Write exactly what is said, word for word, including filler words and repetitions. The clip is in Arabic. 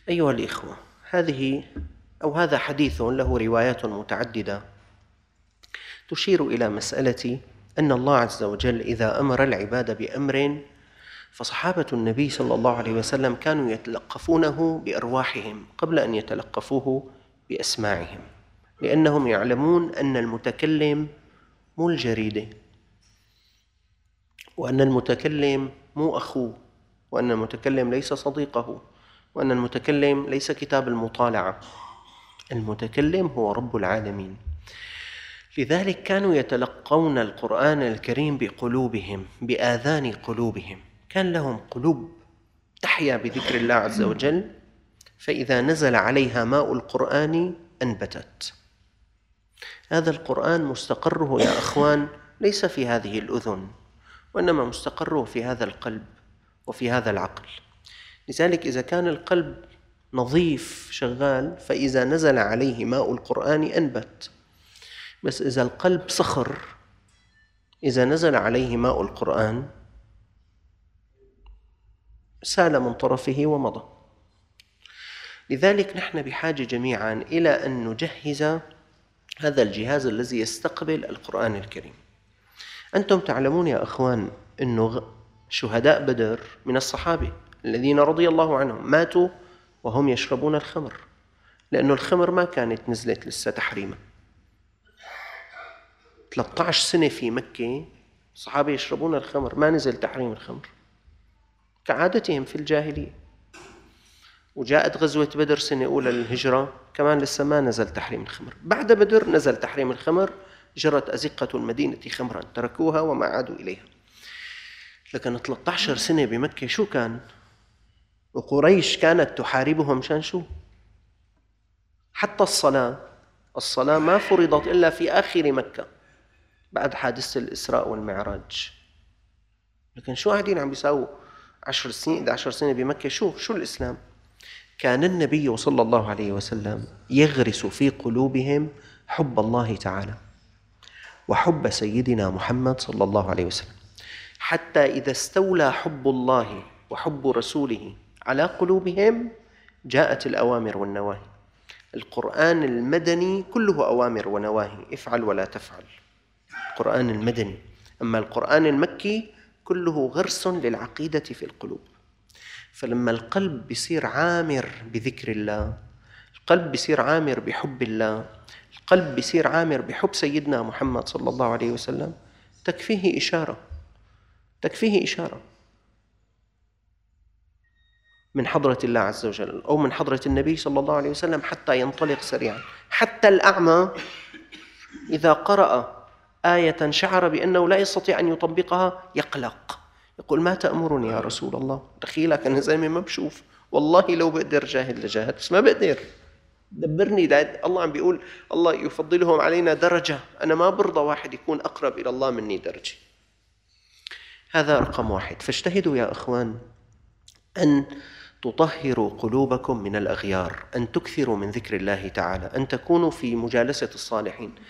أيها الإخوة، هذه أو هذا حديث له روايات متعددة تشير إلى مسألة أن الله عز وجل إذا أمر العباد بأمر فصحابة النبي صلى الله عليه وسلم كانوا يتلقفونه بأرواحهم قبل أن يتلقفوه بأسماعهم، لأنهم يعلمون أن المتكلم مو الجريدة، وأن المتكلم مو أخوه، وأن المتكلم ليس صديقه، وأن المتكلم ليس كتاب المطالعة، المتكلم هو رب العالمين. لذلك كانوا يتلقون القرآن الكريم بقلوبهم، بآذان قلوبهم، كان لهم قلوب تحيا بذكر الله عز وجل، فإذا نزل عليها ماء القرآن أنبتت. هذا القرآن مستقره يا أخوان ليس في هذه الأذن، وإنما مستقره في هذا القلب وفي هذا العقل. لذلك إذا كان القلب نظيف شغال فإذا نزل عليه ماء القرآن أنبت، بس إذا القلب صخر، إذا نزل عليه ماء القرآن سال من طرفه ومضى. لذلك نحن بحاجة جميعا إلى أن نجهز هذا الجهاز الذي يستقبل القرآن الكريم. أنتم تعلمون يا أخوان أن شهداء بدر من الصحابة الذين رضي الله عنهم ماتوا وهم يشربون الخمر، لأن الخمر ما كانت نزلت لسه تحريما. ثلاثة عشر سنة في مكة الصحابة يشربون الخمر، ما نزل تحريم الخمر كعادتهم في الجاهلية. وجاءت غزوة بدر سنة أولى للهجرة، كمان لسه ما نزل تحريم الخمر. بعد بدر نزل تحريم الخمر، جرت أزقة المدينة خمرا، تركوها وما عادوا إليها. لكن ثلاثة عشر سنة بمكة شو كان؟ وقريش كانت تحاربهم مشان شو؟ حتى الصلاة الصلاة ما فرضت إلا في آخر مكة بعد حادثة الإسراء والمعراج. لكن شو قاعدين عم بيساووا عشر سنين إحدى عشرة سنة بمكة؟ شو شو الإسلام؟ كان النبي صلى الله عليه وسلم يغرس في قلوبهم حب الله تعالى وحب سيدنا محمد صلى الله عليه وسلم، حتى إذا استولى حب الله وحب رسوله على قلوبهم جاءت الأوامر والنواهي. القرآن المدني كله أوامر ونواهي، افعل ولا تفعل، القرآن المدني. أما القرآن المكي كله غرس للعقيدة في القلوب. فلما القلب بيصير عامر بذكر الله، القلب بيصير عامر بحب الله، القلب بيصير عامر بحب سيدنا محمد صلى الله عليه وسلم، تكفيه إشارة تكفيه إشارة من حضرة الله عز وجل أو من حضرة النبي صلى الله عليه وسلم حتى ينطلق سريعا. حتى الأعمى إذا قرأ آية شعر بأنه لا يستطيع أن يطبقها يقلق، يقول ما تأمرني يا رسول الله؟ دخيلك أنا زلمة ما بشوف، والله لو بقدر جاهد لجاهد، بس ما بقدر، دبرني. الله عم بيقول الله يفضلهم علينا درجة، أنا ما برضى واحد يكون أقرب إلى الله مني درجة. هذا رقم واحد. فاجتهدوا يا أخوان أن تطهروا قلوبكم من الأغيار، أن تكثروا من ذكر الله تعالى، أن تكونوا في مجالسة الصالحين.